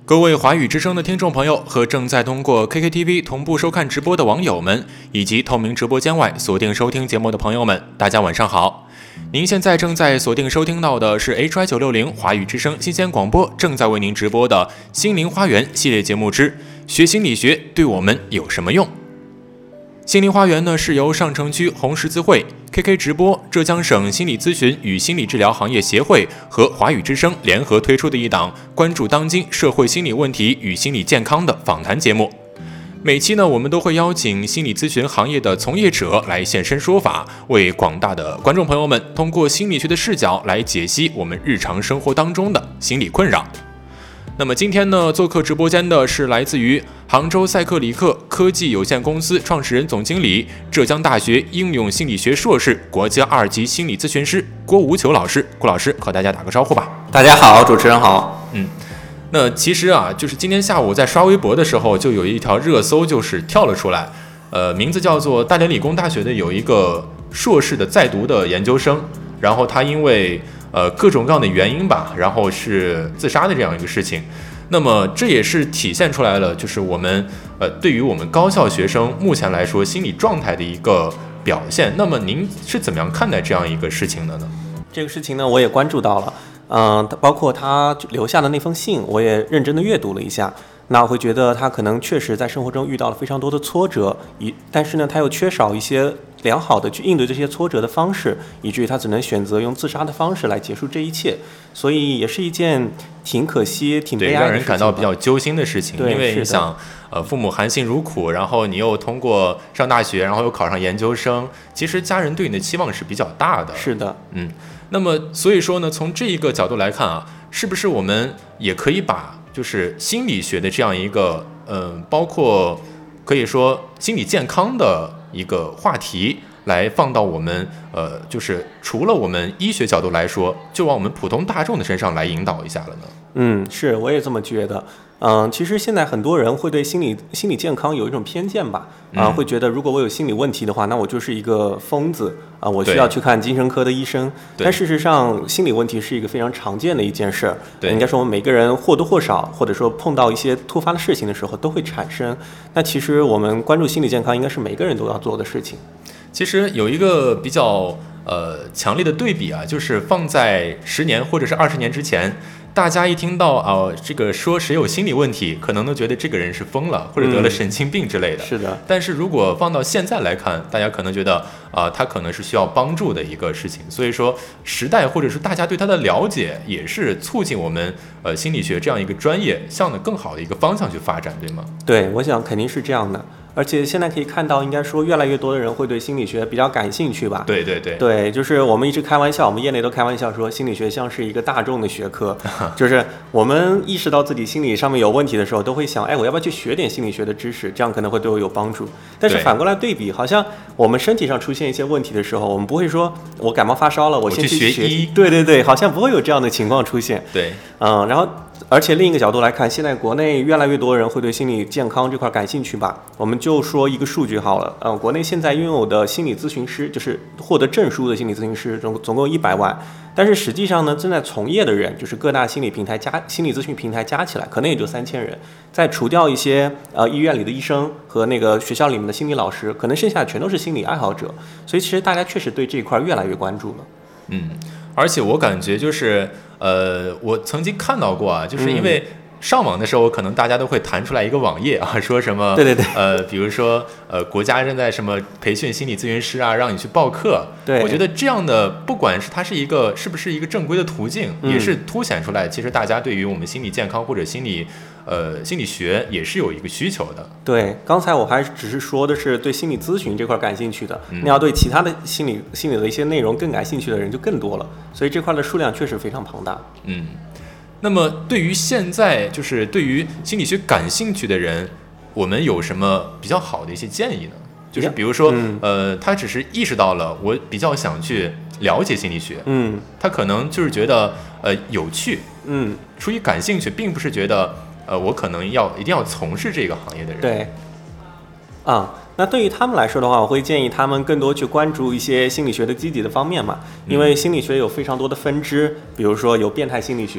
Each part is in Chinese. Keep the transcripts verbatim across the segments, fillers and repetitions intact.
各位华语之声的听众朋友和正在通过 K K T V 同步收看直播的网友们，以及透明直播间外锁定收听节目的朋友们，大家晚上好。您现在正在锁定收听到的是 H Y 九六零 华语之声新鲜广播正在为您直播的心灵花园系列节目之学心理学对我们有什么用。心灵花园呢是由上城区红十字会、K K 直播、浙江省心理咨询与心理治疗行业协会和华语之声联合推出的一档关注当今社会心理问题与心理健康的访谈节目。每期呢，我们都会邀请心理咨询行业的从业者来现身说法，为广大的观众朋友们通过心理学的视角来解析我们日常生活当中的心理困扰。那么今天呢，做客直播间的是来自于杭州赛克里克科技有限公司创始人总经理、浙江大学应用心理学硕士、国家二级心理咨询师郭无求老师。郭老师和大家打个招呼吧。 大家好，主持人好。 嗯，那其实啊，就是今天下午在刷微博的时候，就有一条热搜就是跳了出来，呃，名字叫做大连理工大学的有一个硕士的在读的研究生，然后他因为呃，各种各样的原因吧，然后是自杀的这样一个事情。那么这也是体现出来了，就是我们呃，对于我们高校学生目前来说心理状态的一个表现。那么您是怎么样看待这样一个事情的呢？ 这个事情呢，我也关注到了，嗯、呃，包括他留下的那封信，我也认真的阅读了一下。那我会觉得他可能确实在生活中遇到了非常多的挫折，以但是呢，他又缺少一些良好的去应对这些挫折的方式，以至于他只能选择用自杀的方式来结束这一切，所以也是一件挺可惜、挺悲哀的事情， 对，让人感到比较揪心的事情。因为你想，呃，父母含辛茹苦，然后你又通过上大学，然后又考上研究生，其实家人对你的期望是比较大的。 是的， 嗯，那么所以说呢，从这一个角度来看啊，是不是我们也可以把就是心理学的这样一个，嗯、呃，包括可以说心理健康的一个话题，来放到我们呃，就是除了我们医学角度来说，就往我们普通大众的身上来引导一下了呢？ 嗯，是，我也这么觉得。嗯，其实现在很多人会对心理心理健康有一种偏见吧，啊、嗯，会觉得如果我有心理问题的话，那我就是一个疯子啊，我需要去看精神科的医生。但事实上，心理问题是一个非常常见的一件事儿。对，应该说我们每个人或多或少，或者说碰到一些突发的事情的时候都会产生。那其实我们关注心理健康，应该是每个人都要做的事情。 其实有一个比较呃强烈的对比啊，就是放在十年或者是二十年之前。大家一听到啊、呃，这个说谁有心理问题，可能都觉得这个人是疯了，或者得了神经病之类的。 嗯、是的。 但是如果放到现在来看，大家可能觉得啊、呃，他可能是需要帮助的一个事情。所以说，时代或者是大家对他的了解，也是促进我们呃心理学这样一个专业向着更好的一个方向去发展，对吗？ 对，我想肯定是这样的。而且现在可以看到，应该说越来越多的人会对心理学比较感兴趣吧？ 对对对， 对，就是我们一直开玩笑，我们业内都开玩笑说，心理学像是一个大众的学科，就是我们意识到自己心理上面有问题的时候，都会想，哎，我要不要去学点心理学的知识，这样可能会对我有帮助。但是反过来对比，好像我们身体上出现一些问题的时候，我们不会说我感冒发烧了，我先去学医。 对对对，好像不会有这样的情况出现。 对， 嗯，然后。而且另一个角度来看，现在国内越来越多人会对心理健康这块感兴趣吧。我们就说一个数据好了，呃，国内现在拥有的心理咨询师，就是获得证书的心理咨询师，总总共一百万。但是实际上呢，正在从业的人，就是各大心理平台加心理咨询平台加起来，可能也就三千人。再除掉一些呃医院里的医生和那个学校里面的心理老师，可能剩下全都是心理爱好者。所以其实大家确实对这一块越来越关注了。 嗯。而且我感觉就是，呃，我曾经看到过啊，就是因为上网的时候，可能大家都会弹出来一个网页啊，说什么， 对对对， 呃，比如说，呃，国家正在什么培训心理咨询师啊，让你去报课。 对， 我觉得这样的，不管是它是一个是不是一个正规的途径， 嗯、 也是凸显出来，其实大家对于我们心理健康或者心理。呃，心理学也是有一个需求的。 对，刚才我还只是说的是对心理咨询这块感兴趣的， 嗯、 那要对其他的心理心理的一些内容更感兴趣的人就更多了，所以这块的数量确实非常庞大。 嗯，那么对于现在就是对于心理学感兴趣的人，我们有什么比较好的一些建议呢？就是比如说， 嗯、 呃，他只是意识到了我比较想去了解心理学， 嗯， 他可能就是觉得呃有趣， 嗯， 出于感兴趣，并不是觉得。呃，我可能要一定要从事这个行业的人。 对，啊，那对于他们来说的话，我会建议他们更多去关注一些心理学的积极的方面嘛，因为心理学有非常多的分支，比如说有变态心理学，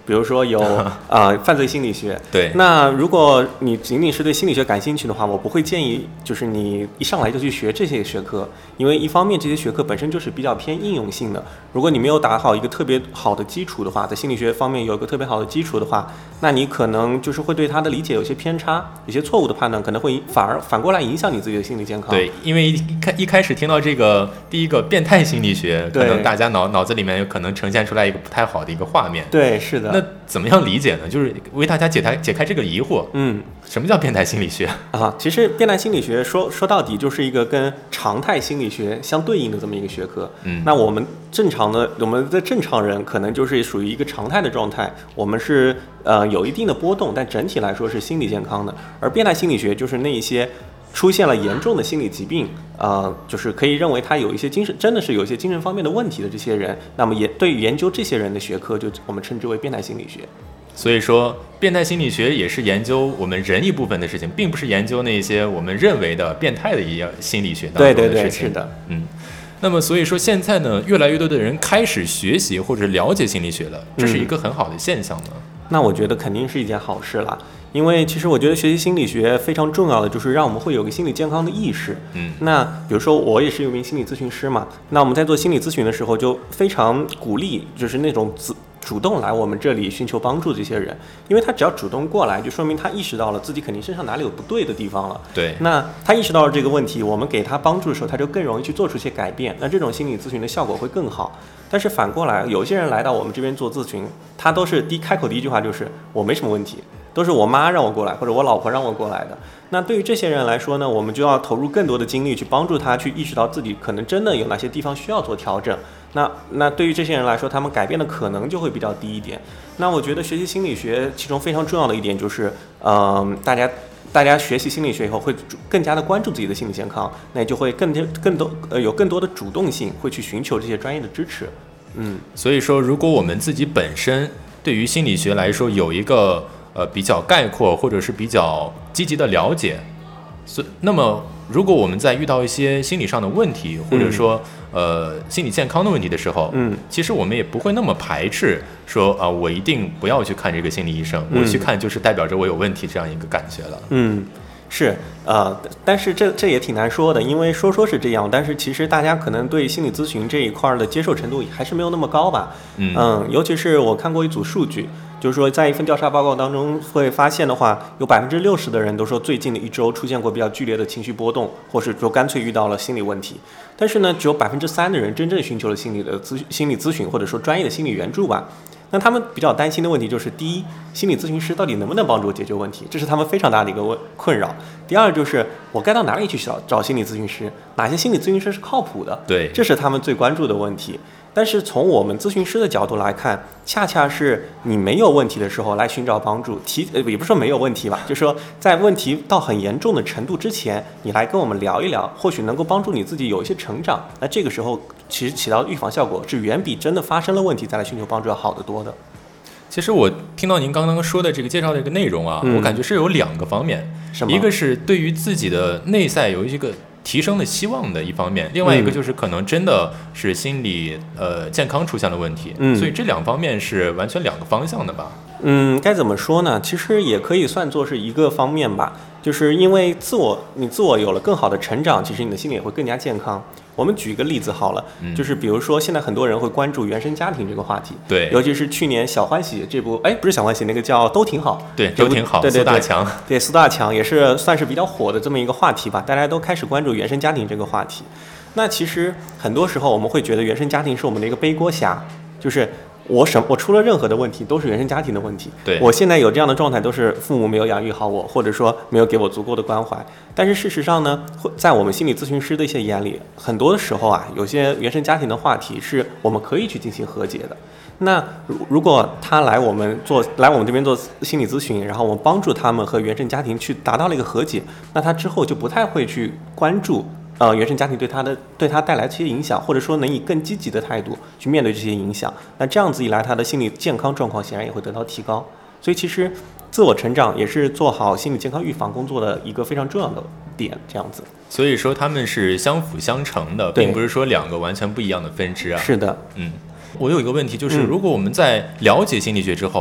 比如说有呃犯罪心理学。 对。 那如果你仅仅是对心理学感兴趣的话，我不会建议就是你一上来就去学这些学科，因为一方面这些学科本身就是比较偏应用性的，如果你没有打好一个特别好的基础的话，在心理学方面有一个特别好的基础的话，那你可能就是会对它的理解有些偏差，有些错误的判断，可能会反而反过来影响你自己的心理健康。 对，因为一开一开始听到这个第一个变态心理学，可能大家脑脑子里面有可能呈现出来一个不太好的一个画面。 对，是的。 那怎么样理解呢？就是为大家解开解开这个疑惑。 嗯， 什么叫变态心理学啊？其实变态心理学说说到底就是一个跟常态心理学相对应的这么一个学科。 嗯， 那我们正常的我们的正常人可能就是属于一个常态的状态，我们是呃有一定的波动，但整体来说是心理健康的。而变态心理学就是那一些出现了严重的心理疾病，呃，就是可以认为他有一些精神，真的是有一些精神方面的问题的这些人，那么也对于研究这些人的学科，就我们称之为变态心理学。 所以说，变态心理学也是研究我们人一部分的事情，并不是研究那些我们认为的变态的一样心理学当中的事情。 对对对，是的， 嗯。那么，所以说现在呢，越来越多的人开始学习或者了解心理学了，这是一个很好的现象呢。 嗯、那我觉得肯定是一件好事啦。因为其实我觉得学习心理学非常重要的就是让我们会有个心理健康的意识。 嗯， 那比如说我也是一名心理咨询师嘛，那我们在做心理咨询的时候就非常鼓励，就是那种自主动来我们这里寻求帮助的这些人，因为他只要主动过来，就说明他意识到了自己肯定身上哪里有不对的地方了。 对， 那他意识到了这个问题，我们给他帮助的时候，他就更容易去做出一些改变，那这种心理咨询的效果会更好。但是反过来，有些人来到我们这边做咨询，他都是第一开口第一句话就是我没什么问题，都是我妈让我过来，或者我老婆让我过来的。那对于这些人来说呢，我们就要投入更多的精力去帮助他去意识到自己可能真的有哪些地方需要做调整。那那对于这些人来说，他们改变的可能就会比较低一点。那我觉得学习心理学其中非常重要的一点就是，嗯、呃，大家大家学习心理学以后会更加的关注自己的心理健康，那就会更更多呃有更多的主动性，会去寻求这些专业的支持。嗯， 所以说，如果我们自己本身对于心理学来说有一个呃比较概括或者是比较积极的了解，所那么如果我们在遇到一些心理上的问题，或者说、嗯、呃心理健康的问题的时候， 嗯， 其实我们也不会那么排斥说啊、呃，我一定不要去看这个心理医生， 嗯、 我去看就是代表着我有问题这样一个感觉了。 嗯。是，呃，但是这这也挺难说的，因为说说是这样，但是其实大家可能对心理咨询这一块的接受程度还是没有那么高吧。 嗯， 嗯，尤其是我看过一组数据，就是说在一份调查报告当中会发现的话，有百分之六十的人都说最近的一周出现过比较剧烈的情绪波动，或是说干脆遇到了心理问题。但是呢，只有百分之三的人真正寻求了心理的咨心理咨询，或者说专业的心理援助吧。那他们比较担心的问题就是：第一，心理咨询师到底能不能帮助我解决问题，这是他们非常大的一个问困扰；第二，就是我该到哪里去找找心理咨询师，哪些心理咨询师是靠谱的， 对， 这是他们最关注的问题。但是从我们咨询师的角度来看，恰恰是你没有问题的时候来寻找帮助，提呃也不是说没有问题吧，就是说在问题到很严重的程度之前，你来跟我们聊一聊，或许能够帮助你自己有一些成长。那这个时候其实起到预防效果是远比真的发生了问题再来寻求帮助要好得多的。 其实我听到您刚刚说的这个介绍的这个内容啊、嗯，我感觉是有两个方面，一个是对于自己的内在有一个提升的希望的一方面，另外一个就是可能真的是心理呃健康出现了问题， 嗯， 所以这两方面是完全两个方向的吧？ 嗯，该怎么说呢？其实也可以算作是一个方面吧，就是因为自我你自我有了更好的成长，其实你的心理也会更加健康。我们举一个例子好了， 嗯、 就是比如说现在很多人会关注原生家庭这个话题， 对， 尤其是去年《小欢喜》这部，哎，不是《小欢喜》，那个叫《都挺好》， 对，都挺好， 对对对， 苏大强， 对苏大强也是算是比较火的这么一个话题吧，大家都开始关注原生家庭这个话题。那其实很多时候我们会觉得原生家庭是我们的一个背锅侠，就是我什我出了任何的问题都是原生家庭的问题， 对， 我现在有这样的状态都是父母没有养育好我，或者说没有给我足够的关怀。但是事实上呢，在我们心理咨询师的一些眼里，很多的时候啊，有些原生家庭的话题是我们可以去进行和解的。那如果他来我们做来我们这边做心理咨询，然后我们帮助他们和原生家庭去达到了一个和解，那他之后就不太会去关注呃，原生家庭对他的对他带来这些影响，或者说能以更积极的态度去面对这些影响。那这样子一来，他的心理健康状况显然也会得到提高。所以其实自我成长也是做好心理健康预防工作的一个非常重要的点，这样子。 所以说他们是相辅相成的，并不是说两个完全不一样的分支啊。 是的， 嗯。我有一个问题，就是如果我们在了解心理学之后、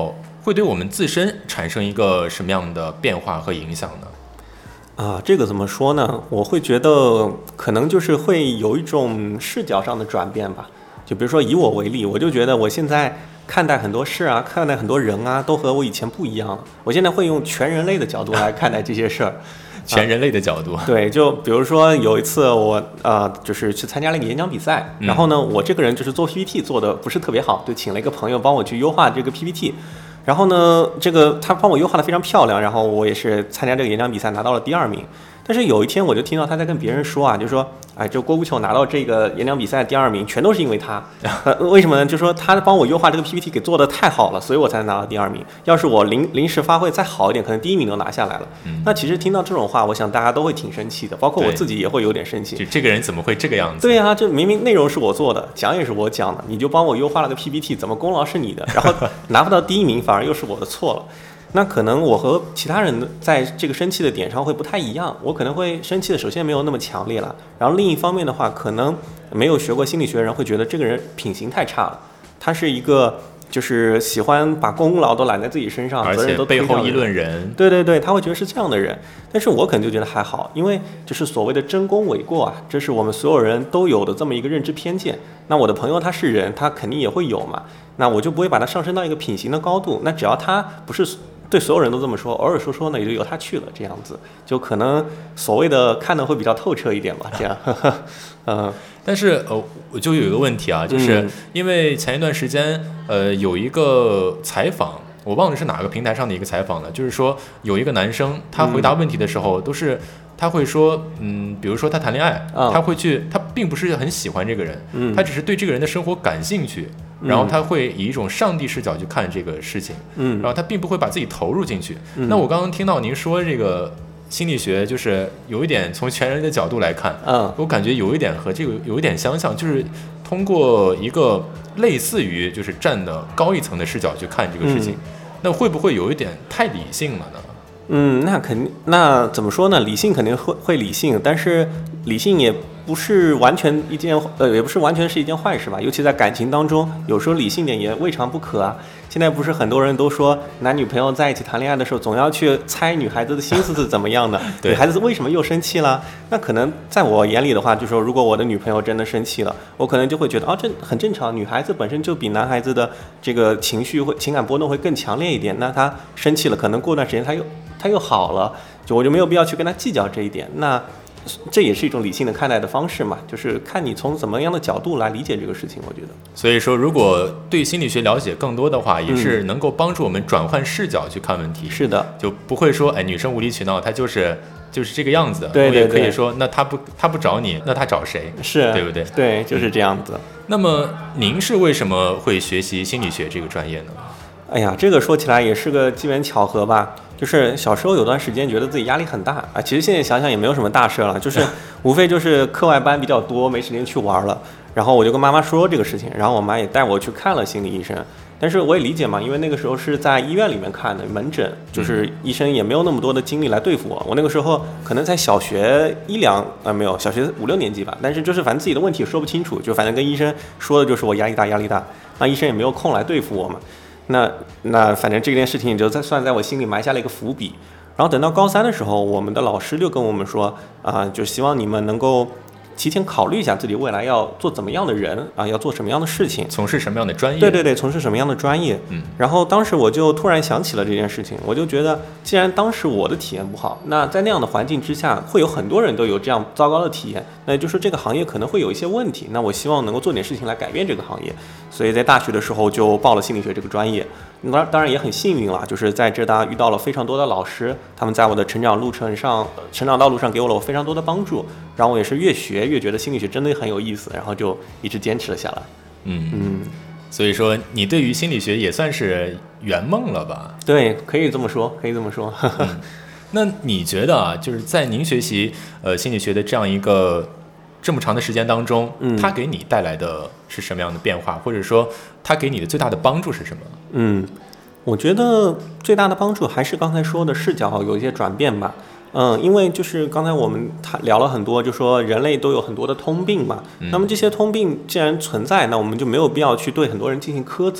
会对我们自身产生一个什么样的变化和影响呢？ 啊，这个怎么说呢？我会觉得可能就是会有一种视角上的转变吧。就比如说以我为例，我就觉得我现在看待很多事啊，看待很多人啊，都和我以前不一样了。我现在会用全人类的角度来看待这些事儿。 全人类的角度、啊、 对，就比如说有一次我呃就是去参加了一个演讲比赛，然后呢，我这个人就是做 P P T 做的不是特别好，就请了一个朋友帮我去优化这个 P P T。然后呢，这个他帮我优化的非常漂亮，然后我也是参加这个演讲比赛拿到了第二名。但是有一天我就听到他在跟别人说啊，就说，哎，这郭孤球拿到这个演讲比赛第二名，全都是因为他。呃，为什么呢？就说他帮我优化这个 P P T 给做的太好了，所以我才拿到第二名。要是我临临时发挥再好一点，可能第一名都拿下来了。嗯、那其实听到这种话，我想大家都会挺生气的，包括我自己也会有点生气。 就这个人怎么会这个样子？ 对啊，这明明内容是我做的，讲也是我讲的，你就帮我优化了个 P P T， 怎么功劳是你的？然后拿不到第一名，反而又是我的错了。那可能我和其他人在这个生气的点上会不太一样，我可能会生气的首先没有那么强烈了，然后另一方面的话，可能没有学过心理学的人会觉得这个人品行太差了，他是一个就是喜欢把功劳都揽在自己身上， 而且背后议论人， 对对对，他会觉得是这样的人。但是我可能就觉得还好，因为就是所谓的争功诿过啊，这是我们所有人都有的这么一个认知偏见。那我的朋友他是人，他肯定也会有嘛，那我就不会把他上升到一个品行的高度。那只要他不是对所有人都这么说，偶尔说说呢，也就由他去了，这样子就可能所谓的看的会比较透彻一点吧，这样。嗯， 但是呃，我就有一个问题啊，就是因为前一段时间呃有一个采访，我忘了是哪个平台上的一个采访了，就是说有一个男生他回答问题的时候都是。他会说，嗯，比如说他谈恋爱，哦、他会去，他并不是很喜欢这个人，嗯、他只是对这个人的生活感兴趣，嗯、然后他会以一种上帝视角去看这个事情，嗯，然后他并不会把自己投入进去。嗯、那我刚刚听到您说这个心理学，就是有一点从全人的角度来看，嗯，我感觉有一点和这个有一点相像，就是通过一个类似于就是站的高一层的视角去看这个事情，嗯、那会不会有一点太理性了呢？ 嗯，那肯定，那怎么说呢？理性肯定会会理性，但是理性也不是完全一件呃，也不是完全是一件坏事吧。尤其在感情当中，有时候理性点也未尝不可啊。现在不是很多人都说，男女朋友在一起谈恋爱的时候，总要去猜女孩子的心思是怎么样的，女孩子为什么又生气了？那可能在我眼里的话，就是说，如果我的女朋友真的生气了，我可能就会觉得，哦，这很正常，女孩子本身就比男孩子的这个情绪会情感波动会更强烈一点，那她生气了，可能过段时间她又。他又好了，就我就没有必要去跟他计较这一点。那这也是一种理性的看待的方式嘛，就是看你从怎么样的角度来理解这个事情，我觉得。 所以说，如果对心理学了解更多的话，也是能够帮助我们转换视角去看问题。 嗯、是的， 就不会说，哎，女生无理取闹，她就是就是这个样子。 对对对。 我也可以说，那她不她不找你，那她找谁？ 是， 对不对？ 对，就是这样子。 那么，您是为什么会学习心理学这个专业呢？ 哎呀，这个说起来也是个机缘巧合吧。就是小时候有段时间觉得自己压力很大啊，其实现在想想也没有什么大事了，就是无非就是课外班比较多，没时间去玩了。然后我就跟妈妈说这个事情，然后我妈也带我去看了心理医生。但是我也理解嘛，因为那个时候是在医院里面看的门诊，就是医生也没有那么多的精力来对付我。我那个时候可能在小学一两呃没有小学五六年级吧，但是就是反正自己的问题也说不清楚，就反正跟医生说的就是我压力大压力大，那医生也没有空来对付我嘛。那那反正这件事情也就在算在我心里埋下了一个伏笔，然后等到高三的时候，我们的老师就跟我们说啊、呃，就希望你们能够提前考虑一下自己未来要做怎么样的人啊，要做什么样的事情， 从事什么样的专业。 对对对，从事什么样的专业。嗯，然后当时我就突然想起了这件事情，我就觉得，既然当时我的体验不好，那在那样的环境之下，会有很多人都有这样糟糕的体验，那就是这个行业可能会有一些问题。那我希望能够做点事情来改变这个行业，所以在大学的时候就报了心理学这个专业。当当然也很幸运了，就是在浙大遇到了非常多的老师，他们在我的成长路程上、成长道路上给我了我非常多的帮助，然后我也是越学越觉得心理学真的很有意思，然后就一直坚持了下来。 嗯嗯，所以说你对于心理学也算是圆梦了吧？ 对，可以这么说，可以这么说。 嗯、那你觉得啊，就是在您学习呃心理学的这样一个这么长的时间当中，嗯，它给你带来的是什么样的变化，或者说它给你的最大的帮助是什么？ 嗯，我觉得最大的帮助还是刚才说的视角有一些转变吧。嗯，因为就是刚才我们谈聊了很多，就说人类都有很多的通病嘛。嗯、那么这些通病既然存在，那我们就没有必要去对很多人进行苛责。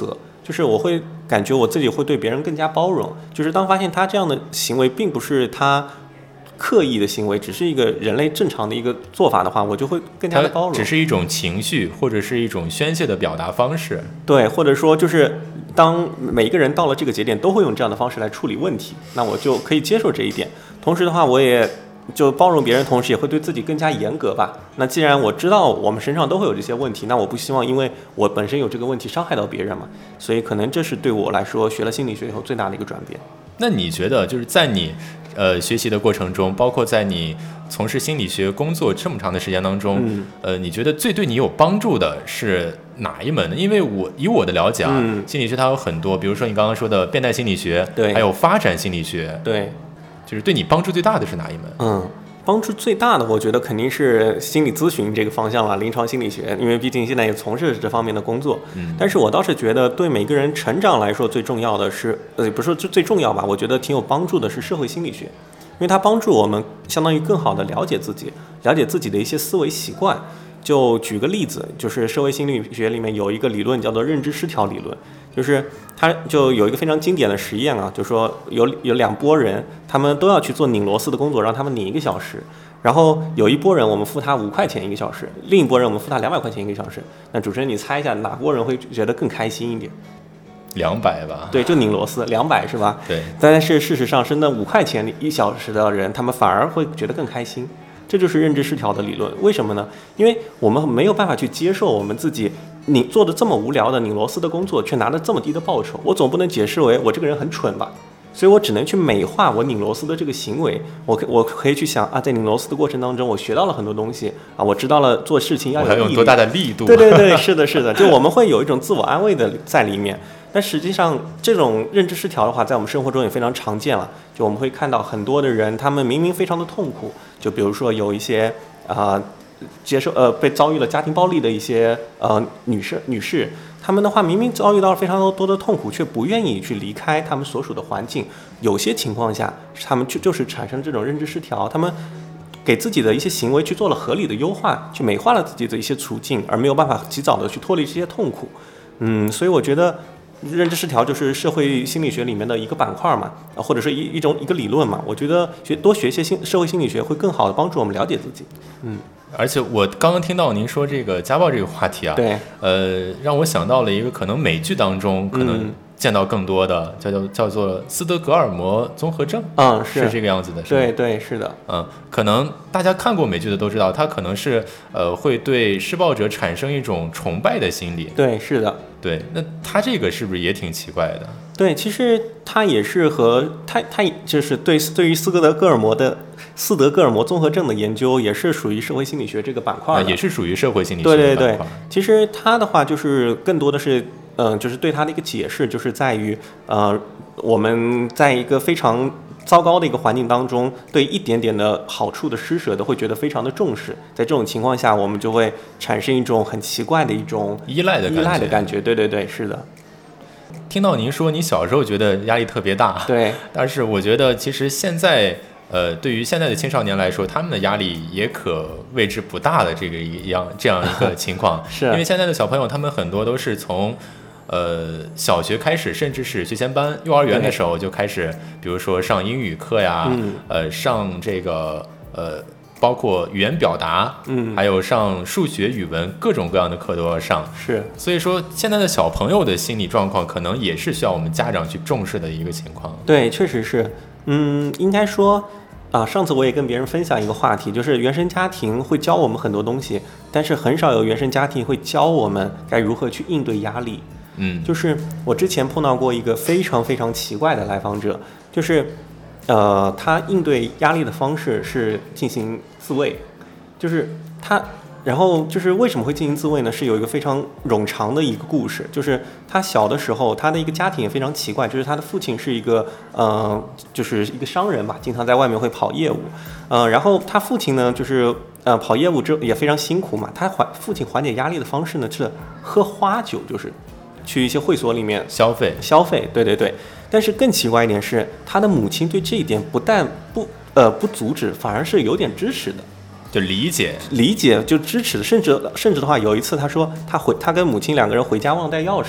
就是我会感觉我自己会对别人更加包容，就是当发现他这样的行为并不是他刻意的行为，只是一个人类正常的一个做法的话，我就会更加的包容。 只是一种情绪或者是一种宣泄的表达方式。 对，或者说就是当每一个人到了这个节点都会用这样的方式来处理问题，那我就可以接受这一点。同时的话，我也就包容别人，同时也会对自己更加严格吧。那既然我知道我们身上都会有这些问题，那我不希望因为我本身有这个问题伤害到别人嘛。所以可能这是对我来说学了心理学以后最大的一个转变。 那你觉得就是在你呃学习的过程中，包括在你从事心理学工作这么长的时间当中，嗯、呃，你觉得最对你有帮助的是哪一门呢？因为我以我的了解啊，嗯、心理学它有很多，比如说你刚刚说的变态心理学， 对， 还有发展心理学， 对， 就是对你帮助最大的是哪一门？ 嗯。帮助最大的，我觉得肯定是心理咨询这个方向了，临床心理学，因为毕竟现在也从事这方面的工作。嗯，但是我倒是觉得，对每个人成长来说，最重要的是，呃，不是说最最重要吧？我觉得挺有帮助的是社会心理学，因为它帮助我们相当于更好的了解自己，了解自己的一些思维习惯。就举个例子，就是社会心理学里面有一个理论叫做认知失调理论，就是它就有一个非常经典的实验啊，就说有有两拨人，他们都要去做拧螺丝的工作，让他们拧一个小时，然后有一拨人我们付他五块钱一个小时，另一拨人我们付他两百块钱一个小时，那主持人你猜一下哪拨人会觉得更开心一点？ 两百吧。 对，就拧螺丝，两百是吧？ 对。 但是事实上是那五块钱一小时的人，他们反而会觉得更开心。这就是认知失调的理论，为什么呢？因为我们没有办法去接受我们自己拧做的这么无聊的拧螺丝的工作，却拿了这么低的报酬。我总不能解释为我这个人很蠢吧？所以我只能去美化我拧螺丝的这个行为。我我可以去想啊，在拧螺丝的过程当中，我学到了很多东西啊，我知道了做事情要有毅力， 我要用多大的力度？ 对对对，是的，是的，就我们会有一种自我安慰的在里面。但实际上，这种认知失调的话，在我们生活中也非常常见了。就我们会看到很多的人，他们明明非常的痛苦，就比如说有一些啊、呃，接受呃被遭遇了家庭暴力的一些呃女士女士，他们的话明明遭遇到了非常多的痛苦，却不愿意去离开他们所属的环境。有些情况下，他们就就是产生这种认知失调，他们给自己的一些行为去做了合理的优化，去美化了自己的一些处境，而没有办法及早的去脱离这些痛苦。嗯，所以我觉得认知失调就是社会心理学里面的一个板块嘛，或者是一一种一个理论嘛。我觉得学多学些心社会心理学会更好的帮助我们了解自己。嗯， 而且我刚刚听到您说这个家暴这个话题啊， 对， 呃，让我想到了一个可能美剧当中可能见到更多的，叫叫叫做斯德哥尔摩综合症， 嗯，是是这个样子的，是对对是的， 嗯，可能大家看过美剧的都知道，它可能是呃会对施暴者产生一种崇拜的心理， 对，是的。 对，那他这个是不是也挺奇怪的？ 对，其实他也是和他他就是对对于斯德哥尔摩的斯德哥尔摩综合症的研究，也是属于社会心理学这个板块的、 啊，也是属于社会心理学的板块。对对对， 其实他的话就是更多的是，嗯、呃，就是对他的一个解释，就是在于呃，我们在一个非常糟糕的一个环境当中，对一点点的好处的施舍都会觉得非常的重视。在这种情况下，我们就会产生一种很奇怪的一种依赖的依赖的感觉。对对对，是的。 听到您说你小时候觉得压力特别大， 对， 但是我觉得其实现在，呃，对于现在的青少年来说，他们的压力也可谓之不大的这个一样这样一个情况， 是因为现在的小朋友他们很多都是从。呃，小学开始，甚至是学前班、幼儿园的时候就开始，比如说上英语课呀， 嗯、 呃，上这个呃，包括语言表达， 嗯， 还有上数学、语文，各种各样的课都要上。 是， 所以说现在的小朋友的心理状况，可能也是需要我们家长去重视的一个情况。 对，确实是，嗯，应该说。啊，上次我也跟别人分享一个话题，就是原生家庭会教我们很多东西，但是很少有原生家庭会教我们该如何去应对压力。 嗯， 就是我之前碰到过一个非常非常奇怪的来访者，就是呃，他应对压力的方式是进行自慰，就是他。然后就是为什么会进行自慰呢？是有一个非常冗长的一个故事，就是他小的时候，他的一个家庭也非常奇怪，就是他的父亲是一个呃，就是一个商人吧，经常在外面会跑业务，呃，然后他父亲呢，就是呃跑业务之后也非常辛苦嘛，他缓父亲缓解压力的方式呢是喝花酒，就是去一些会所里面消费消费，对对对。但是更奇怪一点是，他的母亲对这一点不但不呃不阻止，反而是有点支持的。 就理解理解就支持，甚至甚至的话，有一次他说他回他跟母亲两个人回家忘带钥匙了，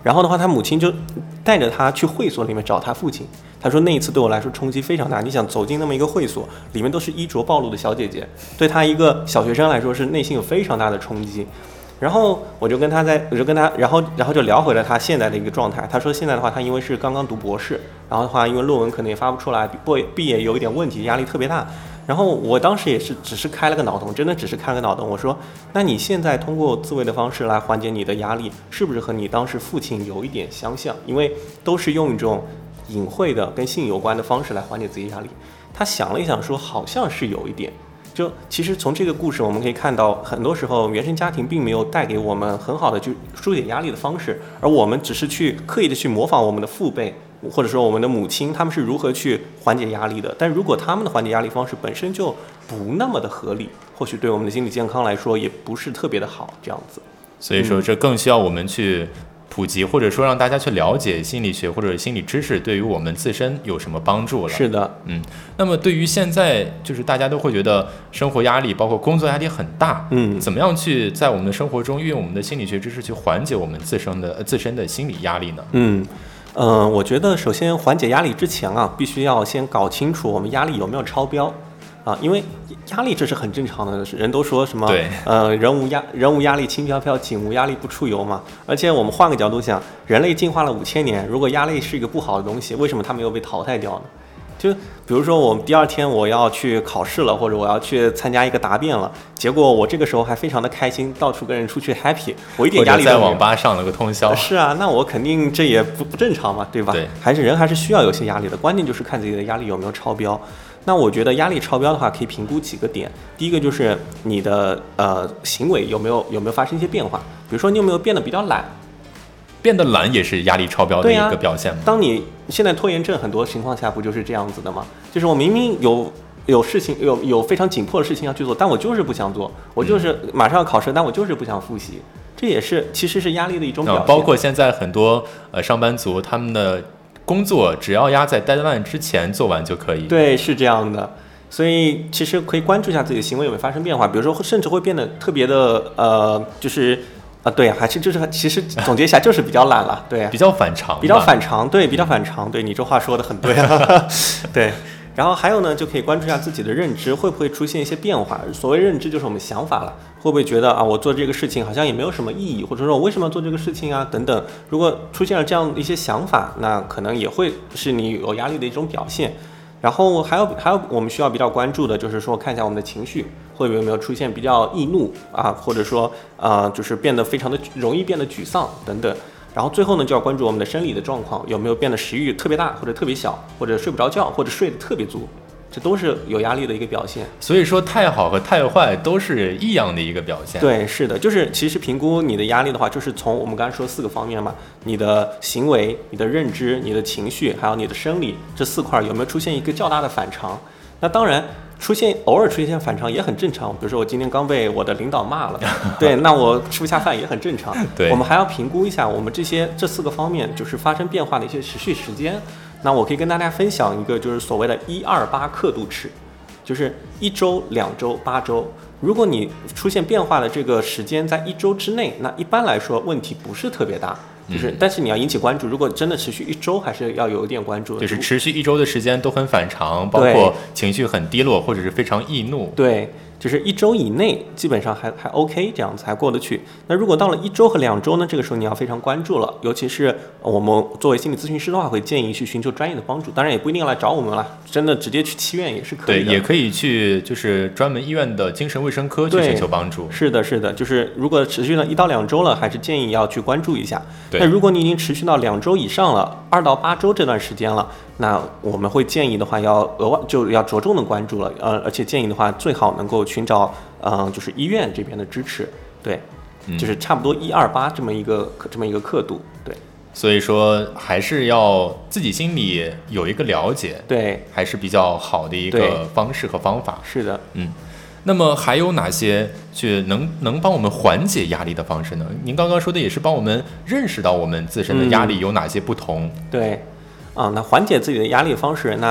然后的话，他母亲就带着他去会所里面找他父亲。他说那一次对我来说冲击非常大。你想走进那么一个会所，里面都是衣着暴露的小姐姐，对他一个小学生来说是内心有非常大的冲击。然后我就跟他在，我就跟他，然后然后就聊回了他现在的一个状态。他说现在的话，他因为是刚刚读博士，然后的话因为论文可能也发不出来，毕毕业有一点问题，压力特别大。然后我当时也是只是开了个脑洞，真的只是开了个脑洞。我说，那你现在通过自慰的方式来缓解你的压力，是不是和你当时父亲有一点相像？因为都是用一种隐晦的跟性有关的方式来缓解自己压力。他想了一想说，好像是有一点。就其实从这个故事我们可以看到，很多时候原生家庭并没有带给我们很好的去疏解压力的方式，而我们只是去刻意的去模仿我们的父辈或者说我们的母亲，他们是如何去缓解压力的。但如果他们的缓解压力方式本身就不那么的合理，或许对我们的心理健康来说也不是特别的好，这样子。 所以说这更需要我们去普及，或者说让大家去了解心理学或者心理知识对于我们自身有什么帮助了。 是的， 嗯。那么对于现在就是大家都会觉得生活压力包括工作压力很大， 嗯， 怎么样去在我们的生活中运用我们的心理学知识去缓解我们自身的、呃、自身的心理压力呢？ 嗯嗯、呃，我觉得首先缓解压力之前啊，必须要先搞清楚我们压力有没有超标。啊，因为压力这是很正常的，人都说什么，呃，人无压人无压力轻飘飘，井无压力不出油嘛。而且我们换个角度想，人类进化了五千年，如果压力是一个不好的东西，为什么它没有被淘汰掉呢？就比如说我们第二天我要去考试了，或者我要去参加一个答辩了，结果我这个时候还非常的开心，到处跟人出去 happy， 我一点压力都没有。 或者在网吧上了个通宵。 是啊，那我肯定这也不不正常嘛，对吧？ 对， 还是人还是需要有些压力的，关键就是看自己的压力有没有超标。那我觉得压力超标的话，可以评估几个点。第一个就是你的呃行为有没有有没有发生一些变化，比如说你有没有变得比较懒。 变得懒也是压力超标的一个表现吗？ 啊、当你现在拖延症很多情况下不就是这样子的吗？就是我明明有有事情有有非常紧迫的事情要去做，但我就是不想做，我就是马上要考试，但我就是不想复习，这也是其实是压力的一种表现。 嗯、包括现在很多呃上班族他们的工作只要压在 deadline 之前做完就可以。 对，是这样的。所以其实可以关注一下自己的行为有没有发生变化，比如说甚至会变得特别的呃，就是啊、呃，对，还是就是其实总结一下就是比较懒了，对， 比较反常， 比较反常，对，比较反常，对你这话说的很对啊，对。然后还有呢，就可以关注一下自己的认知会不会出现一些变化。所谓认知就是我们想法了，会不会觉得啊，我做这个事情好像也没有什么意义，或者说我为什么要做这个事情啊等等。如果出现了这样一些想法，那可能也会是你有压力的一种表现。然后还有还有我们需要比较关注的就是说，看一下我们的情绪会不会有没有出现比较易怒啊，或者说呃就是变得非常的容易变得沮丧等等。然后最后呢，就要关注我们的生理的状况，有没有变得食欲特别大，或者特别小，或者睡不着觉，或者睡得特别足，这都是有压力的一个表现。 所以说太好和太坏都是异样的一个表现。 对，是的，就是其实评估你的压力的话，就是从我们刚才说四个方面嘛，你的行为、你的认知、你的情绪，还有你的生理，这四块有没有出现一个较大的反常。那当然出现偶尔出现反常也很正常，比如说我今天刚被我的领导骂了，对，那我吃不下饭也很正常。 对， 我们还要评估一下我们这些这四个方面就是发生变化的一些持续时间。那我可以跟大家分享一个就是所谓的一二八刻度尺，就是一周、两周、八周。如果你出现变化的这个时间在一周之内，那一般来说问题不是特别大。就是，但是你要引起关注。如果真的持续一周，还是要有一点关注的。 就是持续一周的时间都很反常，包括情绪很低落，或者是非常易怒。 对，就是一周以内基本上还还 OK， 这样子还过得去。那如果到了一周和两周呢？这个时候你要非常关注了，尤其是我们作为心理咨询师的话，会建议去寻求专业的帮助。当然也不一定要来找我们了，真的直接去医院也是可以的。 对，也可以去就是专门医院的精神卫生科去寻求帮助。 是的，是的，就是如果持续了一到两周了，还是建议要去关注一下。那如果你已经持续到两周以上了，二到八周这段时间了，那我们会建议的话，要额外就要着重的关注了，呃，而且建议的话，最好能够寻找，嗯、呃，就是医院这边的支持，对， 嗯、 就是差不多一二八这么一个这么一个刻度，对。 所以说，还是要自己心里有一个了解， 对， 还是比较好的一个方式和方法。 是的， 嗯。那么还有哪些去能能帮我们缓解压力的方式呢？您刚刚说的也是帮我们认识到我们自身的压力有哪些不同。 嗯、对，啊，那缓解自己的压力方式，那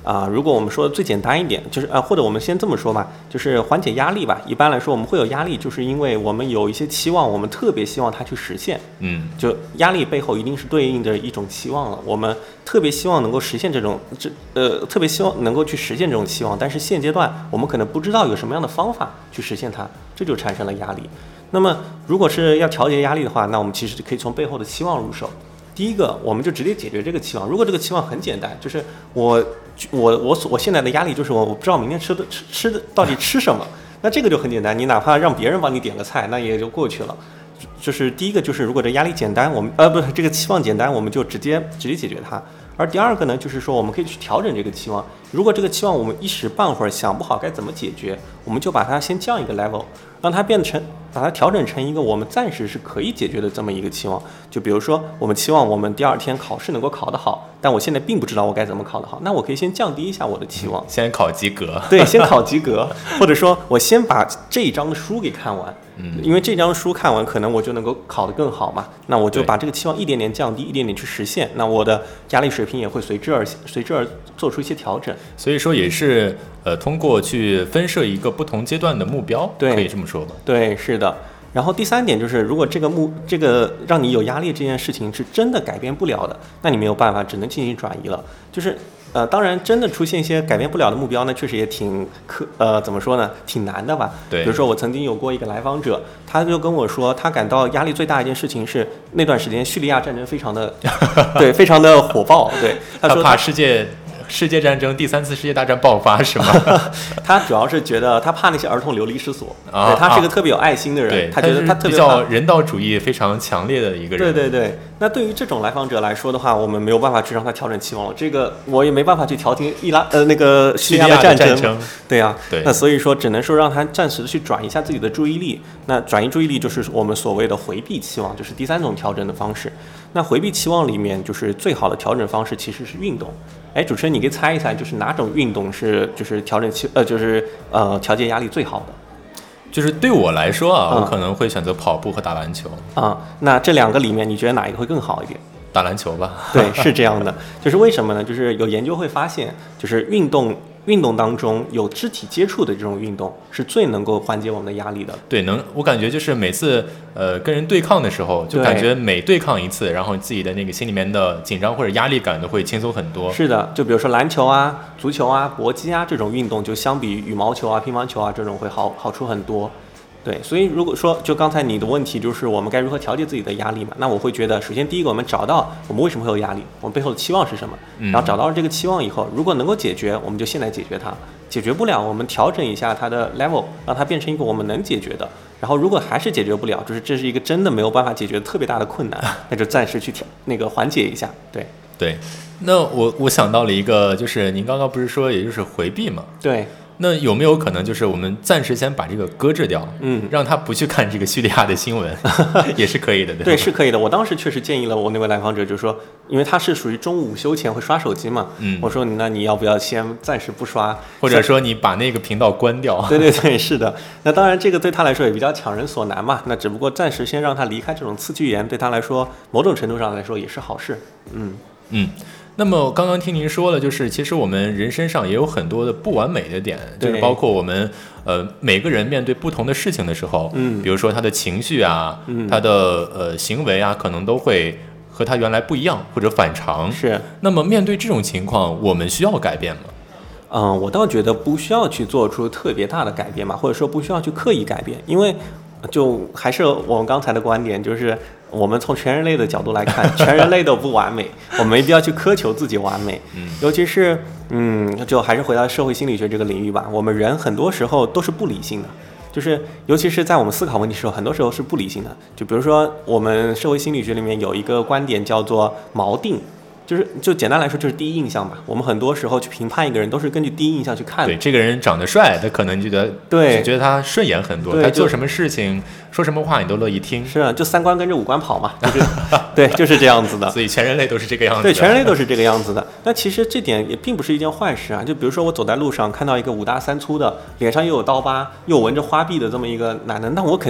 啊、呃，如果我们说最简单一点，就是呃，或者我们先这么说吧，就是缓解压力吧。一般来说，我们会有压力，就是因为我们有一些期望，我们特别希望它去实现。 嗯， 就压力背后一定是对应着一种期望了。我们特别希望能够实现这种这呃，特别希望能够去实现这种期望，但是现阶段我们可能不知道有什么样的方法去实现它，这就产生了压力。那么，如果是要调节压力的话，那我们其实可以从背后的期望入手。第一个，我们就直接解决这个期望。如果这个期望很简单，就是我我我所我现在的压力就是我我不知道明天吃的吃吃的到底吃什么，那这个就很简单，你哪怕让别人帮你点个菜，那也就过去了。就是第一个，就是如果这压力简单，我们呃不是这个期望简单，我们就直接直接解决它。而第二个呢，就是说我们可以去调整这个期望。如果这个期望我们一时半会儿想不好该怎么解决，我们就把它先降一个 level， 让它变成把它调整成一个我们暂时是可以解决的这么一个期望。就比如说我们期望我们第二天考试能够考得好，但我现在并不知道我该怎么考得好，那我可以先降低一下我的期望， 先考及格。 对，先考及格，或者说我先把这一章的书给看完。嗯，因为这张书看完，可能我就能够考得更好嘛。那我就把这个期望一点点降低，一点点去实现，那我的压力水平也会随之而随之而做出一些调整。 所以说也是呃，通过去分设一个不同阶段的目标， 对， 可以这么说吧？ 对，是的。然后第三点就是，如果这个目这个让你有压力这件事情是真的改变不了的，那你没有办法，只能进行转移了。就是呃，当然真的出现一些改变不了的目标呢，确实也挺可呃怎么说呢，挺难的吧。 对。 比如说我曾经有过一个来访者，他就跟我说，他感到压力最大一件事情是那段时间叙利亚战争非常的对，非常的火爆。对，他说他怕世界。世界战争第三次世界大战爆发是吗？ 他主要是觉得他怕那些儿童流离失所。 啊， 对，他是一个特别有爱心的人， 对， 他觉得他特别比较人道主义非常强烈的一个人。 对对对，那对于这种来访者来说的话，我们没有办法去让他调整期望了。这个我也没办法去调停伊拉呃那个叙利亚的战争。 战争对啊， 对。 那所以说只能说让他暂时的去转移一下自己的注意力。那转移注意力就是我们所谓的回避期望，就是第三种调整的方式。那回避期望里面，就是最好的调整方式其实是运动。哎，主持人，你可以猜一猜，就是哪种运动是就是调整期呃就是呃调节压力最好的？ 就是对我来说啊，嗯、我可能会选择跑步和打篮球。 啊、嗯，那这两个里面，你觉得哪一个会更好一点？ 打篮球吧。 对，是这样的。就是为什么呢？就是有研究会发现，就是运动运动当中有肢体接触的这种运动是最能够缓解我们的压力的。 对，能我感觉就是每次呃跟人对抗的时候，就感觉每对抗一次，然后自己的那个心里面的紧张或者压力感都会轻松很多。 是的，就比如说篮球啊、足球啊、搏击啊这种运动，就相比羽毛球啊、乒乓球啊这种会好好处很多。对，所以如果说就刚才你的问题就是我们该如何调节自己的压力嘛？那我会觉得，首先第一个，我们找到我们为什么会有压力，我们背后的期望是什么，然后找到了这个期望以后，如果能够解决，我们就现在解决它；解决不了，我们调整一下它的 level， 让它变成一个我们能解决的。然后如果还是解决不了，就是这是一个真的没有办法解决的特别大的困难，那就暂时去调那个缓解一下。对对，那我我想到了一个，就是您刚刚不是说也就是回避嘛？ 对。 那有没有可能就是我们暂时先把这个搁置掉， 嗯， 让他不去看这个叙利亚的新闻，也是可以的，对吧？ 对，是可以的。我当时确实建议了我那位来访者，就是说，因为他是属于中午午休前会刷手机嘛， 嗯， 我说那你要不要先暂时不刷， 或者说你把那个频道关掉？ 对对对，是的。那当然，这个对他来说也比较强人所难嘛。那只不过暂时先让他离开这种刺激源，对他来说，某种程度上来说也是好事。嗯嗯。那么刚刚听您说了，就是其实我们人身上也有很多的不完美的点，就是包括我们呃每个人面对不同的事情的时候， 嗯， 比如说他的情绪啊， 嗯， 他的呃行为啊，可能都会和他原来不一样或者反常。 是。那么面对这种情况，我们需要改变吗？ 嗯，我倒觉得不需要去做出特别大的改变嘛，或者说不需要去刻意改变，因为就还是我们刚才的观点，就是我们从全人类的角度来看，全人类都不完美，我们没必要去苛求自己完美。 嗯， 尤其是嗯，就还是回到社会心理学这个领域吧，我们人很多时候都是不理性的，就是尤其是在我们思考问题的时候，很多时候是不理性的。就比如说我们社会心理学里面有一个观点叫做锚定。就是就简单来说就是第一印象吧，我们很多时候去评判一个人都是根据第一印象去看的。 对，这个人长得帅，他可能觉得对， 觉得他顺眼很多，他做什么事情说什么话你都乐意听。 是啊，就三观跟着五官跑嘛，就是对，就是这样子的。 所以全人类都是这个样子的。 对，全人类都是这个样子的。那其实这点也并不是一件坏事啊。就比如说我走在路上看到一个五大三粗的，脸上又有刀疤，又闻着花臂的这么一个男的，那我肯定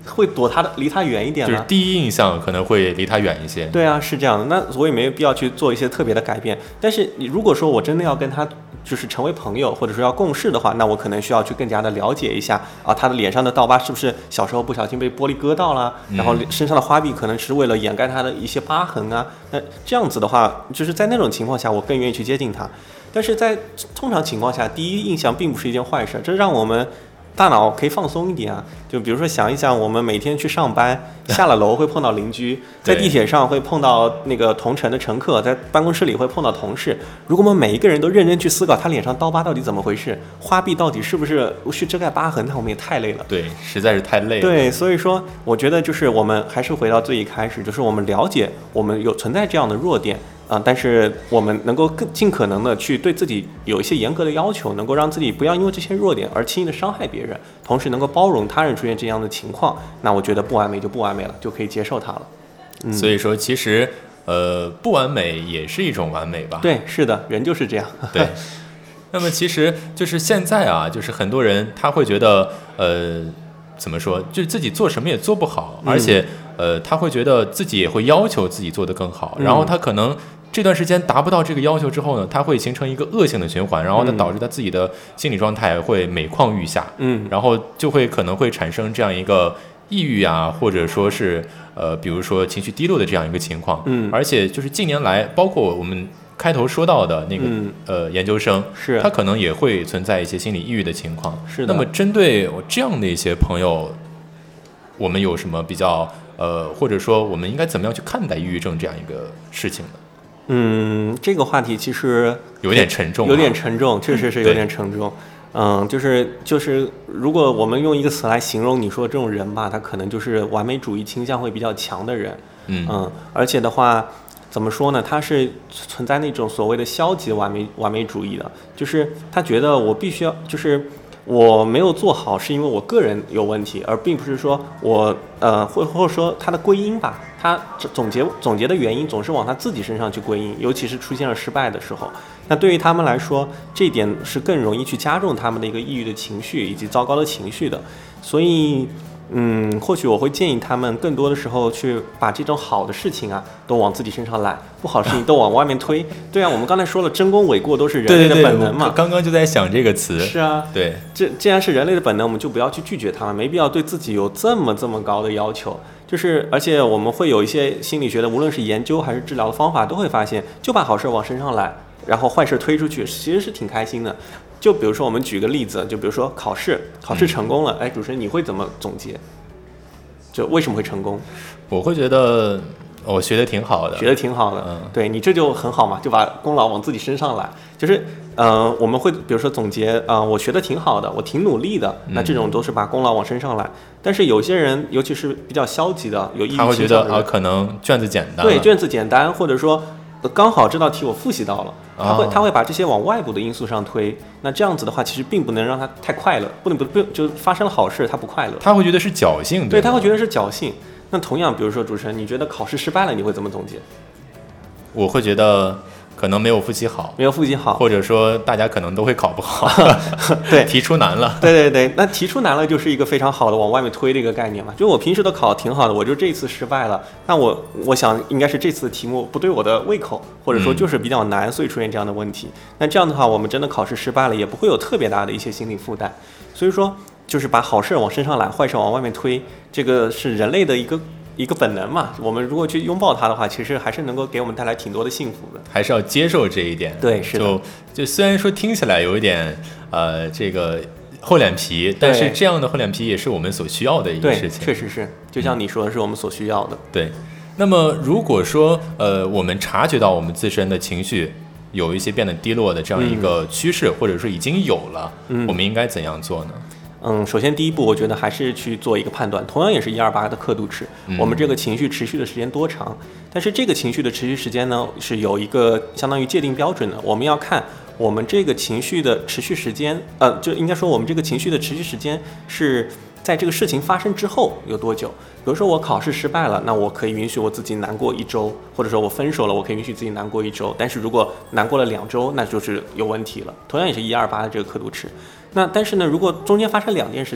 会躲他的离他远一点了， 就是第一印象可能会离他远一些。 对啊，是这样的，那我也没有必要去做一些特别的改变。但是你如果说我真的要跟他就是成为朋友，或者说要共事的话，那我可能需要去更加的了解一下啊，他的脸上的刀疤是不是小时候不小心被玻璃割到了，然后身上的花臂可能是为了掩盖他的一些疤痕啊。那这样子的话，就是在那种情况下，我更愿意去接近他。但是在通常情况下，第一印象并不是一件坏事，这让我们大脑可以放松一点啊，就比如说想一想，我们每天去上班，下了楼会碰到邻居，在地铁上会碰到那个同乘的乘客，在办公室里会碰到同事。如果我们每一个人都认真去思考他脸上刀疤到底怎么回事，花臂到底是不是去遮盖疤痕，那我们也太累了。 对，实在是太累了。 对，所以说我觉得就是我们还是回到最一开始，就是我们了解我们有存在这样的弱点。啊、呃，但是我们能够更尽可能的去对自己有一些严格的要求，能够让自己不要因为这些弱点而轻易的伤害别人，同时能够包容他人出现这样的情况，那我觉得不完美就不完美了，就可以接受它了。嗯， 所以说其实呃不完美也是一种完美吧？ 对，是的，人就是这样。 对。那么其实就是现在啊，就是很多人他会觉得呃怎么说，就是自己做什么也做不好，而且、嗯、呃他会觉得自己也会要求自己做得更好，然后他可能这段时间达不到这个要求之后呢，他会形成一个恶性的循环，然后呢导致他自己的心理状态会每况愈下，嗯，然后就会可能会产生这样一个抑郁啊，或者说是呃比如说情绪低落的这样一个情况，嗯，而且就是近年来，包括我们开头说到的那个、嗯、呃研究生， 是他可能也会存在一些心理抑郁的情况， 是的。 那么针对我这样的一些朋友，我们有什么比较呃或者说我们应该怎么样去看待抑郁症这样一个事情呢？ 嗯，这个话题其实有点沉重、啊， 有点沉重，确实是有点沉重。嗯，就是就是，如果我们用一个词来形容你说这种人吧，他可能就是完美主义倾向会比较强的人。嗯嗯，而且的话，怎么说呢？他是存在那种所谓的消极完美完美主义的，就是他觉得我必须要就是。我没有做好是因为我个人有问题，而并不是说我呃或或者说他的归因吧，他总结总结的原因总是往他自己身上去归因，尤其是出现了失败的时候，那对于他们来说，这一点是更容易去加重他们的一个抑郁的情绪以及糟糕的情绪的，所以。嗯，或许我会建议他们更多的时候去把这种好的事情啊都往自己身上揽，不好的事情都往外面推。对啊，我们刚才说了，争功诿过都是人类的本能嘛。 对对对，刚刚就在想这个词。 是啊， 对， 这既然是人类的本能，我们就不要去拒绝他们，没必要对自己有这么这么高的要求。就是，而且我们会有一些心理学的，无论是研究还是治疗的方法，都会发现，就把好事往身上揽，然后坏事推出去，其实是挺开心的。就比如说，我们举个例子，就比如说考试，考试成功了，哎，主持人你会怎么总结？就为什么会成功？ 我会觉得我学的挺好的， 学的挺好的，嗯，对你这就很好嘛，就把功劳往自己身上揽。就是呃，我们会比如说总结啊、呃，我学的挺好的，我挺努力的，那这种都是把功劳往身上揽。但是有些人，尤其是比较消极的，有抑郁倾向的人， 他会觉得啊，可能卷子简单， 对，卷子简单，或者说。刚好这道题我复习到了，他会他会把这些往外部的因素上推，那这样子的话，其实并不能让他太快乐，不能不不就发生了好事他不快乐， 他会觉得是侥幸， 对，他会觉得是侥幸。那同样，比如说主持人，你觉得考试失败了，你会怎么总结？ 我会觉得可能没有复习好， 没有复习好， 或者说大家可能都会考不好， 对， 题出难了， 对对对，那题出难了就是一个非常好的往外面推的一个概念嘛。就我平时都考挺好的，我就这一次失败了，那我我想应该是这次的题目不对我的胃口，或者说就是比较难，嗯、所以出现这样的问题。那这样的话，我们真的考试失败了，也不会有特别大的一些心理负担。所以说，就是把好事往身上揽，坏事往外面推，这个是人类的一个。一个本能嘛，我们如果去拥抱它的话，其实还是能够给我们带来挺多的幸福的。 还是要接受这一点。 对，是的。 就就虽然说听起来有一点呃这个厚脸皮，但是这样的厚脸皮也是我们所需要的一个事情。 确实是，就像你说的是我们所需要的。 嗯、对。那么如果说呃我们察觉到我们自身的情绪有一些变得低落的这样一个趋势，嗯、或者说已经有了，嗯、我们应该怎样做呢？ 嗯，首先第一步，我觉得还是去做一个判断，同样也是一二八的刻度尺，嗯、我们这个情绪持续的时间多长？但是这个情绪的持续时间呢，是有一个相当于界定标准的，我们要看我们这个情绪的持续时间，呃，就应该说我们这个情绪的持续时间是在这个事情发生之后有多久？比如说我考试失败了，那我可以允许我自己难过一周，或者说我分手了，我可以允许自己难过一周。但是如果难过了两周，那就是有问题了。同样也是一二八的这个刻度尺。那但是呢，如果中间发生两件事情，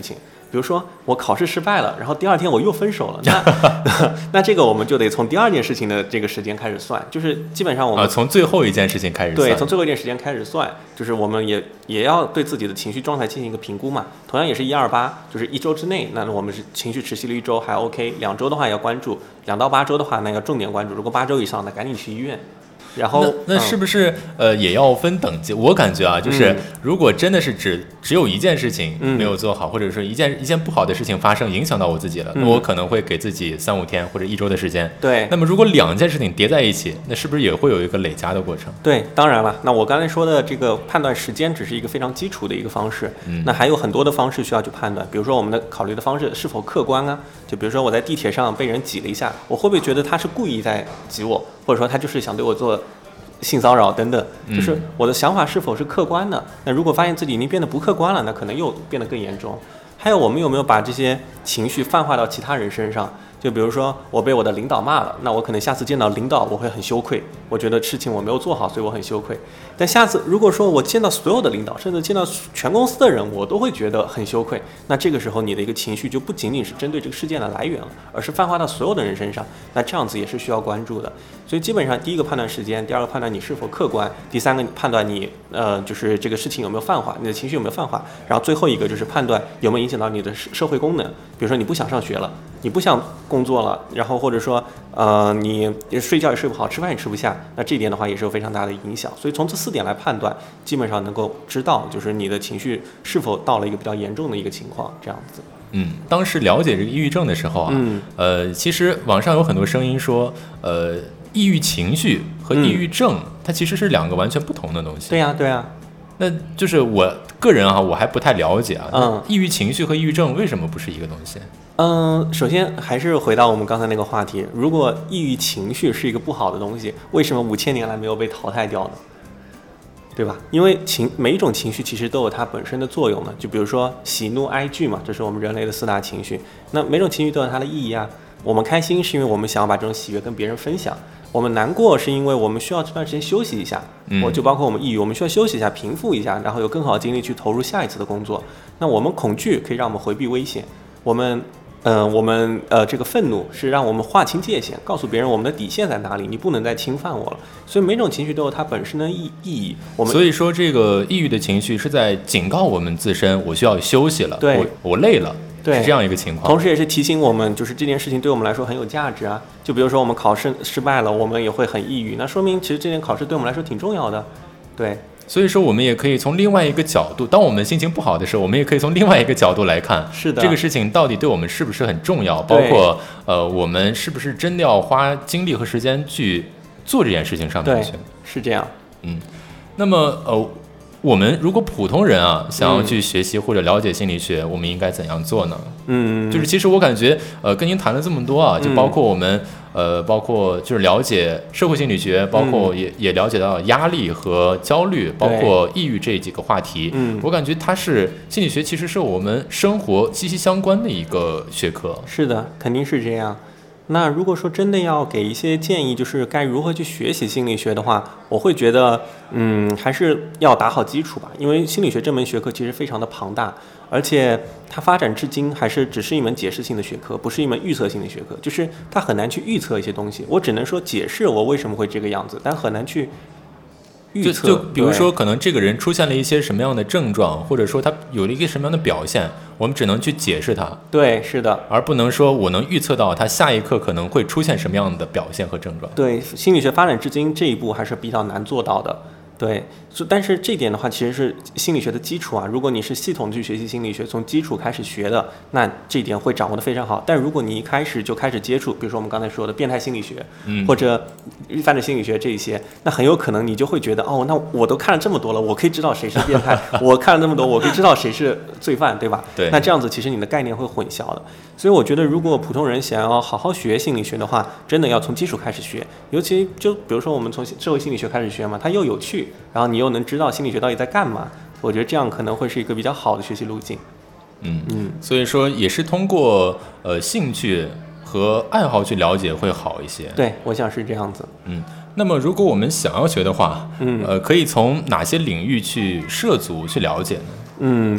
比如说我考试失败了，然后第二天我又分手了，那那这个我们就得从第二件事情的这个时间开始算，就是基本上我们、 啊、从最后一件事情开始算， 对，从最后一件时间开始算，就是我们也也要对自己的情绪状态进行一个评估嘛。同样也是一二八，就是一周之内，那我们是情绪持续了一周还 OK， 两周的话也要关注，两到八周的话那要重点关注，如果八周以上那赶紧去医院。然后那那是不是、嗯、呃也要分等级？我感觉啊，就是如果真的是只只有一件事情没有做好，嗯、或者说一件一件不好的事情发生，影响到我自己了，嗯、那我可能会给自己三五天或者一周的时间。 对。 那么如果两件事情叠在一起，那是不是也会有一个累加的过程？ 对，当然了。那我刚才说的这个判断时间只是一个非常基础的一个方式，嗯、那还有很多的方式需要去判断。比如说我们的考虑的方式是否客观啊？就比如说我在地铁上被人挤了一下，我会不会觉得他是故意在挤我，或者说他就是想对我做性骚扰等等，就是我的想法是否是客观的？那如果发现自己已经变得不客观了，那可能又变得更严重。还有我们有没有把这些情绪泛化到其他人身上？就比如说我被我的领导骂了，那我可能下次见到领导我会很羞愧，我觉得事情我没有做好，所以我很羞愧。但下次如果说我见到所有的领导，甚至见到全公司的人，我都会觉得很羞愧。那这个时候你的一个情绪就不仅仅是针对这个事件的来源了，而是泛化到所有的人身上。那这样子也是需要关注的。所以基本上第一个判断时间，第二个判断你是否客观，第三个判断你呃就是这个事情有没有泛化，你的情绪有没有泛化，然后最后一个就是判断有没有影响到你的社会功能。比如说你不想上学了，你不想工作了，然后或者说呃你睡觉也睡不好，吃饭也吃不下，那这一点的话也是有非常大的影响。所以从这四点来判断，基本上能够知道就是你的情绪是否到了一个比较严重的一个情况，这样子。 嗯，当时了解这个抑郁症的时候啊，嗯，呃，其实网上有很多声音说，呃，抑郁情绪和抑郁症、嗯、它其实是两个完全不同的东西。 对呀、啊，对呀、啊。 那就是我个人啊，我还不太了解啊。嗯，抑郁情绪和抑郁症为什么不是一个东西？ 嗯，首先还是回到我们刚才那个话题，如果抑郁情绪是一个不好的东西，为什么五千年来没有被淘汰掉呢？对吧？因为情每一种情绪其实都有它本身的作用的，就比如说喜怒哀惧嘛，这是我们人类的四大情绪。那每种情绪都有它的意义啊。我们开心是因为我们想要把这种喜悦跟别人分享，我们难过是因为我们需要这段时间休息一下。嗯，我就包括我们抑郁，我们需要休息一下，平复一下，然后有更好的精力去投入下一次的工作。那我们恐惧可以让我们回避危险，我们。呃，我们呃，这个愤怒是让我们划清界限，告诉别人我们的底线在哪里，你不能再侵犯我了。所以每种情绪都有它本身的意意义。我们所以说，这个抑郁的情绪是在警告我们自身，我需要休息了， 对， 我我累了， 对， 是这样一个情况。 同时也是提醒我们，就是这件事情对我们来说很有价值啊。就比如说我们考试失败了，我们也会很抑郁，那说明其实这件考试对我们来说挺重要的，对。 所以说，我们也可以从另外一个角度，当我们心情不好的时候，我们也可以从另外一个角度来看， 是的， 这个事情到底对我们是不是很重要，包括呃，我们是不是真的要花精力和时间去做这件事情上面去？ 对，是这样。 嗯，那么呃，我们如果普通人啊，想要去学习或者了解心理学，嗯、我们应该怎样做呢？ 嗯， 就是其实我感觉，呃，跟您谈了这么多啊，就包括我们。嗯呃，包括就是了解社会心理学，包括也、嗯、也了解到压力和焦虑，包括抑郁这几个话题。嗯，我感觉它是心理学，其实是我们生活息息相关的一个学科。 是的，肯定是这样。那如果说真的要给一些建议，就是该如何去学习心理学的话，我会觉得，嗯，还是要打好基础吧。因为心理学这门学科其实非常的庞大，而且它发展至今还是只是一门解释性的学科，不是一门预测性的学科。就是它很难去预测一些东西，我只能说解释我为什么会这个样子，但很难去预测。 就就比如说，可能这个人出现了一些什么样的症状，或者说他有了一个什么样的表现，我们只能去解释它。 对，是的， 而不能说我能预测到他下一刻可能会出现什么样的表现和症状。 对，心理学发展至今这一步还是比较难做到的。对，但是这点的话，其实是心理学的基础啊。如果你是系统去学习心理学，从基础开始学的，那这一点会掌握得非常好。但如果你一开始就开始接触，比如说我们刚才说的变态心理学，嗯，或者犯罪心理学这一些，那很有可能你就会觉得，哦，那我都看了这么多了，我可以知道谁是变态，我看了那么多，我可以知道谁是罪犯，对吧？ 对。 那这样子其实你的概念会混淆的。所以我觉得，如果普通人想要好好学心理学的话，真的要从基础开始学。尤其就比如说我们从社会心理学开始学嘛，它又有趣，然后你又能知道心理学到底在干嘛，我觉得这样可能会是一个比较好的学习路径。 嗯嗯，所以说也是通过呃兴趣和爱好去了解会好一些。 对，我想是这样子。 嗯，那么如果我们想要学的话， 嗯， 呃，可以从哪些领域去涉足去了解呢？ 嗯。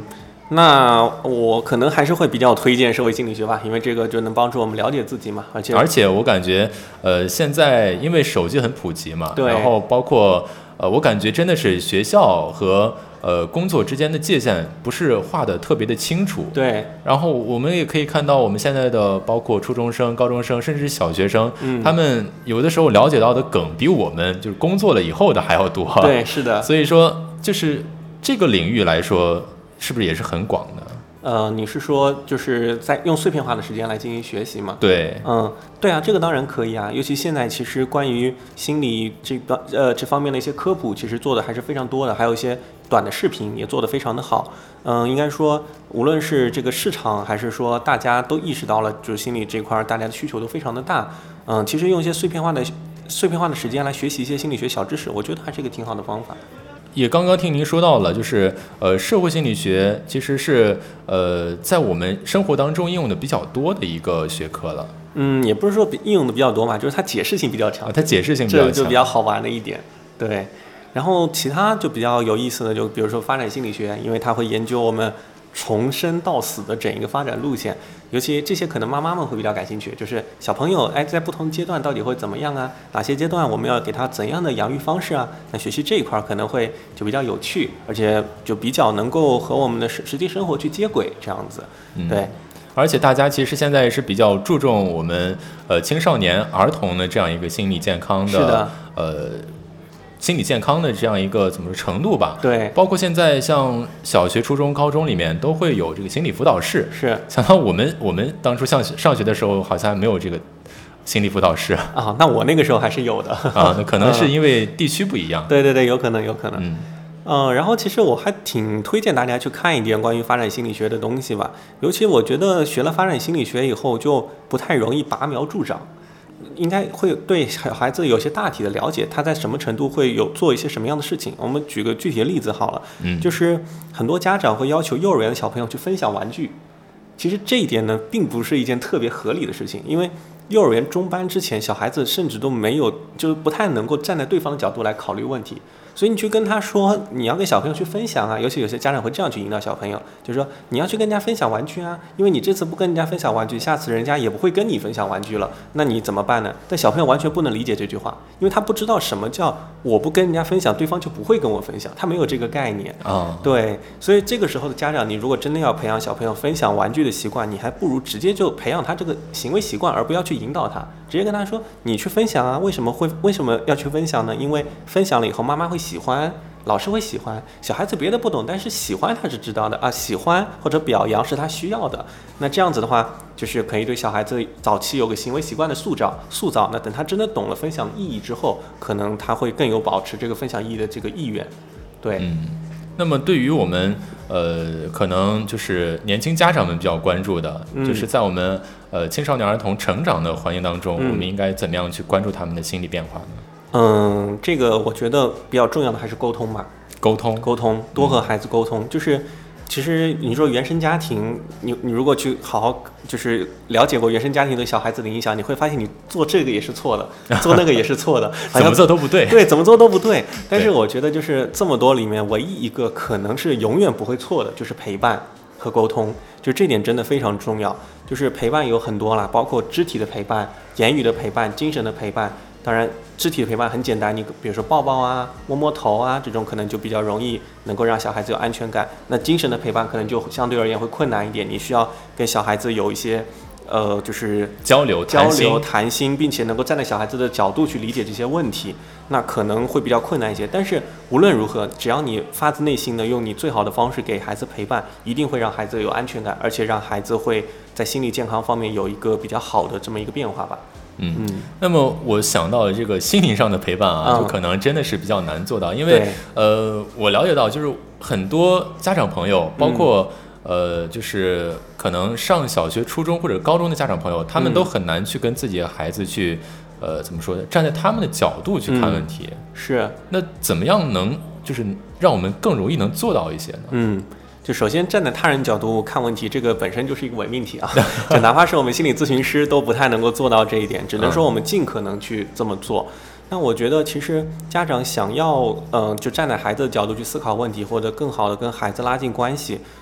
那我可能还是会比较推荐社会心理学吧，因为这个就能帮助我们了解自己嘛，而且而且我感觉，呃，现在因为手机很普及嘛， 对， 然后包括呃，我感觉真的是学校和呃工作之间的界限不是画的特别的清楚， 对。 然后我们也可以看到，我们现在的包括初中生、高中生，甚至是小学生， 嗯， 他们有的时候了解到的梗比我们就是工作了以后的还要多。 对，是的。 所以说，就是这个领域来说，是不是也是很广的？ 呃，你是说就是在用碎片化的时间来进行学习吗？ 对， 嗯，对啊，这个当然可以啊。尤其现在其实关于心理这个呃这方面的一些科普，其实做的还是非常多的，还有一些短的视频也做得非常的好。嗯，应该说无论是这个市场，还是说大家都意识到了，就是心理这块大家的需求都非常的大。嗯，其实用一些碎片化的碎片化的时间来学习一些心理学小知识，我觉得还是一个挺好的方法。 也刚刚听您说到了，就是呃，社会心理学其实是呃，在我们生活当中应用的比较多的一个学科了。 嗯，也不是说应用的比较多嘛，就是它解释性比较强， 啊、它解释性比较强， 这就比较好玩的一点。对，然后其他就比较有意思的，就比如说发展心理学，因为它会研究我们从生到死的整一个发展路线，尤其这些可能妈妈们会比较感兴趣，就是小朋友哎在不同阶段到底会怎么样啊？哪些阶段我们要给他怎样的养育方式啊？那学习这一块可能会就比较有趣，而且就比较能够和我们的实实际生活去接轨，这样子。对。 嗯，而且大家其实现在是比较注重我们呃青少年儿童的这样一个心理健康的， 是的呃。心理健康的这样一个怎么说程度吧， 对， 包括现在像小学、初中、高中里面都会有这个心理辅导室， 是。 想到我们我们当初上上学的时候，好像没有这个心理辅导室啊，那我那个时候还是有的啊，那可能是因为地区不一样。 嗯、对对对，有可能有可能。 嗯。 嗯，然后其实我还挺推荐大家去看一点关于发展心理学的东西吧，尤其我觉得学了发展心理学以后，就不太容易拔苗助长。应该会对小孩子有些大体的了解，他在什么程度会有做一些什么样的事情。我们举个具体的例子好了， 嗯， 就是很多家长会要求幼儿园的小朋友去分享玩具，其实这一点呢，并不是一件特别合理的事情，因为幼儿园中班之前，小孩子甚至都没有，就是不太能够站在对方的角度来考虑问题。所以你去跟他说，你要跟小朋友去分享啊，尤其有些家长会这样去引导小朋友，就是说你要去跟人家分享玩具啊，因为你这次不跟人家分享玩具，下次人家也不会跟你分享玩具了，那你怎么办呢？但小朋友完全不能理解这句话，因为他不知道什么叫我不跟人家分享，对方就不会跟我分享，他没有这个概念啊。 对，所以这个时候的家长，你如果真的要培养小朋友分享玩具的习惯，你还不如直接就培养他这个行为习惯，而不要去引导他，直接跟他说你去分享啊，为什么会为什么要去分享呢？因为分享了以后妈妈会喜欢，老师会喜欢，小孩子别的不懂，但是喜欢他是知道的啊，喜欢或者表扬是他需要的。那这样子的话，就是可以对小孩子早期有个行为习惯的塑造塑造。那等他真的懂了分享意义之后，可能他会更有保持这个分享意义的这个意愿。对， 嗯。那么对于我们呃，可能就是年轻家长们比较关注的， 嗯、 就是在我们呃青少年儿童成长的环境当中， 嗯、 我们应该怎么样去关注他们的心理变化呢？ 嗯，这个我觉得比较重要的还是沟通吧。 沟通， 沟通，多和孩子沟通，嗯、就是其实你说原生家庭，你你如果去好好就是了解过原生家庭对小孩子的影响，你会发现你做这个也是错的，做那个也是错的， 怎么做都不对。 对，怎么做都不对。但是我觉得就是这么多里面，唯一一个可能是永远不会错的，就是陪伴和沟通。就这点真的非常重要。就是陪伴有很多啦，包括肢体的陪伴、言语的陪伴、精神的陪伴。当然，肢体的陪伴很简单，你比如说抱抱啊、摸摸头啊，这种可能就比较容易能够让小孩子有安全感。那精神的陪伴可能就相对而言会困难一点，你需要跟小孩子有一些，呃，就是交流、 交流、谈心，并且能够站在小孩子的角度去理解这些问题，那可能会比较困难一些。但是无论如何，只要你发自内心的用你最好的方式给孩子陪伴，一定会让孩子有安全感，而且让孩子会在心理健康方面有一个比较好的这么一个变化吧。 嗯，那么我想到这个心灵上的陪伴啊， 嗯、 就可能真的是比较难做到，因为呃，我了解到就是很多家长朋友，包括、嗯、呃，就是可能上小学、初中或者高中的家长朋友，他们都很难去跟自己的孩子去，呃，怎么说呢？站在他们的角度去看问题。 嗯、是。 那怎么样能就是让我们更容易能做到一些呢？ 嗯。就首先站在他人角度看问题，这个本身就是一个伪命题啊！就哪怕是我们心理咨询师都不太能够做到这一点，只能说我们尽可能去这么做。那我觉得其实家长想要，嗯、呃，就站在孩子的角度去思考问题，或者更好的跟孩子拉近关系，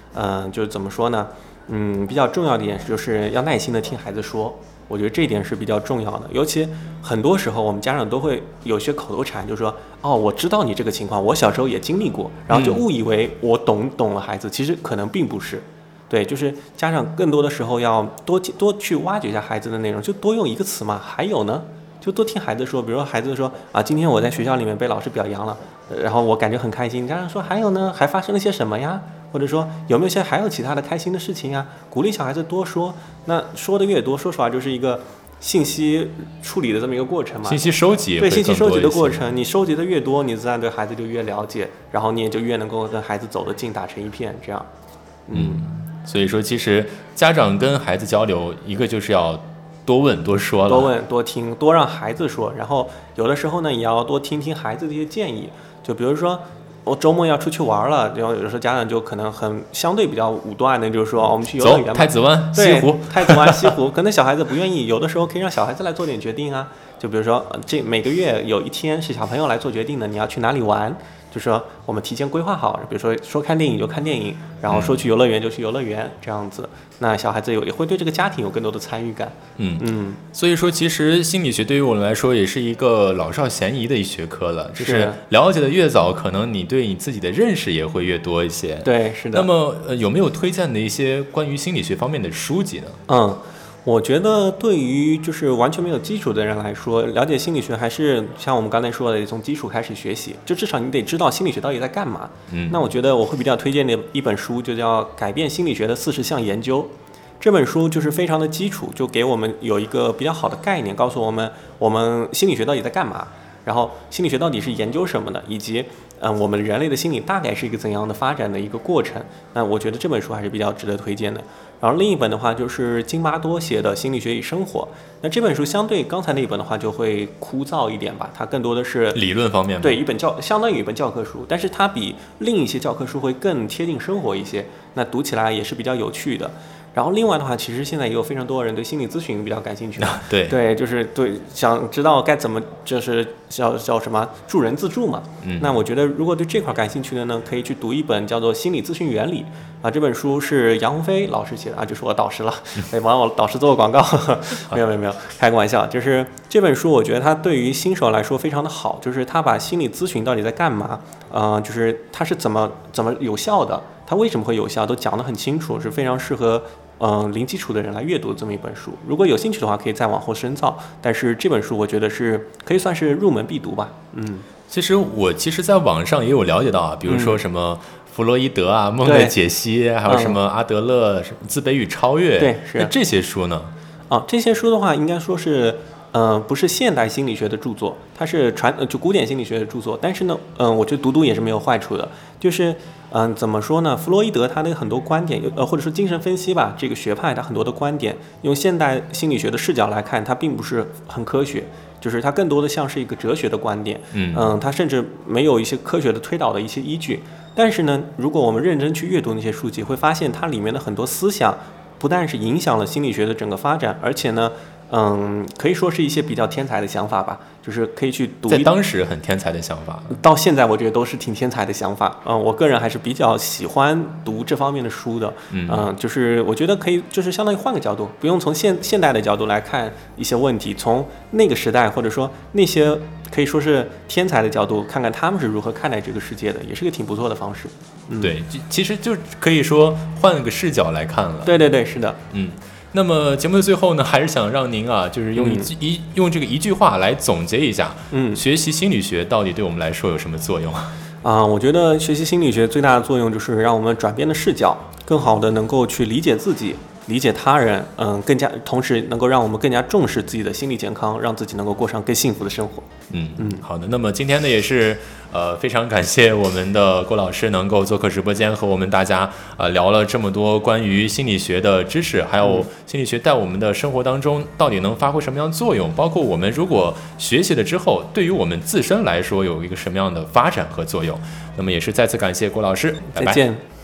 嗯、呃，就是怎么说呢？嗯，比较重要的一点就是要耐心的听孩子说，我觉得这一点是比较重要的。尤其很多时候我们家长都会有些口头禅，就是说，哦，我知道你这个情况，我小时候也经历过，然后就误以为我懂懂了孩子，其实可能并不是。对，就是家长更多的时候要多多去挖掘一下孩子的内容，就多用一个词嘛，还有呢，就多听孩子说，比如说孩子说啊，今天我在学校里面被老师表扬了，然后我感觉很开心。家长说还有呢，还发生了些什么呀？或者说有没有些还有其他的开心的事情啊？鼓励小孩子多说，那说的越多，说实话就是一个信息处理的这么一个过程嘛。 信息收集对信息收集的过程，你收集的越多，你自然对孩子就越了解，然后你也就越能够跟孩子走得近，打成一片，这样。 嗯，所以说其实家长跟孩子交流，一个就是要多问多说了， 多问多听，多让孩子说，然后有的时候呢也要多听听孩子的一些建议，就比如说我周末要出去玩了，然后有的时候家长就可能很相对比较武断的，就是说、哦、我们去游乐园嘛， 太子湾、西湖， 太子湾、西湖，可能小孩子不愿意，有的时候可以让小孩子来做点决定啊，就比如说这每个月有一天是小朋友来做决定的，你要去哪里玩。就说我们提前规划好，比如说说看电影就看电影，然后说去游乐园就去游乐园，这样子，那小孩子有也会对这个家庭有更多的参与感。 嗯嗯，所以说其实心理学对于我们来说也是一个老少咸宜的一学科了，就是了解的越早，可能你对你自己的认识也会越多一些。 对，是的。 那么、呃、有没有推荐的一些关于心理学方面的书籍呢？ 嗯。我觉得对于就是完全没有基础的人来说，了解心理学还是像我们刚才说的，从基础开始学习，就至少你得知道心理学到底在干嘛。 嗯， 那我觉得我会比较推荐的一本书，就叫《改变心理学的四十项研究》。这本书就是非常的基础，就给我们有一个比较好的概念，告诉我们我们心理学到底在干嘛，然后心理学到底是研究什么的，以及嗯我们人类的心理大概是一个怎样的发展的一个过程。那我觉得这本书还是比较值得推荐的。然后另一本的话就是津巴多写的《心理学与生活》，那这本书相对刚才那一本的话就会枯燥一点吧，它更多的是理论方面， 对一本教相当于一本教科书，但是它比另一些教科书会更贴近生活一些，那读起来也是比较有趣的。然后另外的话，其实现在也有非常多人对心理咨询比较感兴趣的，啊、 对对，就是对想知道该怎么就是叫叫什么助人自助嘛。 嗯， 那我觉得如果对这块感兴趣的呢，可以去读一本叫做《心理咨询原理》啊，这本书是杨鸿飞老师写的啊，就是我导师了，没帮我导师做广告，没有没有没有，开个玩笑。就是这本书，我觉得它对于新手来说非常的好，就是他把心理咨询到底在干嘛，呃，就是它是怎么怎么有效的，它为什么会有效，都讲得很清楚，是非常适合。嗯、呃，零基础的人来阅读这么一本书，如果有兴趣的话，可以再往后深造。但是这本书我觉得是可以算是入门必读吧。嗯， 其实我其实在网上也有了解到啊，比如说什么弗洛伊德啊、嗯、梦的解析，还有什么阿德勒、什么自卑与超越， 对，是。 那这些书呢？ 啊，这些书的话，应该说是。嗯、呃，不是现代心理学的著作，它是传就古典心理学的著作。但是呢，嗯、呃，我觉得读读也是没有坏处的。就是，嗯、呃，怎么说呢？弗洛伊德他的很多观点，呃，或者说精神分析吧，这个学派他很多的观点，用现代心理学的视角来看，它并不是很科学，就是它更多的像是一个哲学的观点。 嗯嗯、呃，它甚至没有一些科学的推导的一些依据。但是呢，如果我们认真去阅读那些书籍，会发现它里面的很多思想，不但是影响了心理学的整个发展，而且呢。嗯，可以说是一些比较天才的想法吧，就是可以去读。 在当时很天才的想法， 到现在我觉得都是挺天才的想法。嗯，我个人还是比较喜欢读这方面的书的。 嗯， 嗯就是我觉得可以，就是相当于换个角度，不用从现现代的角度来看一些问题，从那个时代或者说那些可以说是天才的角度，看看他们是如何看待这个世界的，也是个挺不错的方式。嗯、 对，其实就可以说换个视角来看了。 对对对，是的。 嗯。那么节目的最后呢，还是想让您啊，就是用一、嗯、一用这个一句话来总结一下， 嗯， 学习心理学到底对我们来说有什么作用啊？ 啊，我觉得学习心理学最大的作用就是让我们转变了视角，更好的能够去理解自己，理解他人，嗯，更加同时能够让我们更加重视自己的心理健康，让自己能够过上更幸福的生活。 嗯嗯，好的。那么今天呢，也是呃非常感谢我们的郭老师能够做客直播间，和我们大家呃聊了这么多关于心理学的知识，还有心理学在我们的生活当中到底能发挥什么样的作用，包括我们如果学习了之后，对于我们自身来说有一个什么样的发展和作用。那么也是再次感谢郭老师，拜拜。 再见。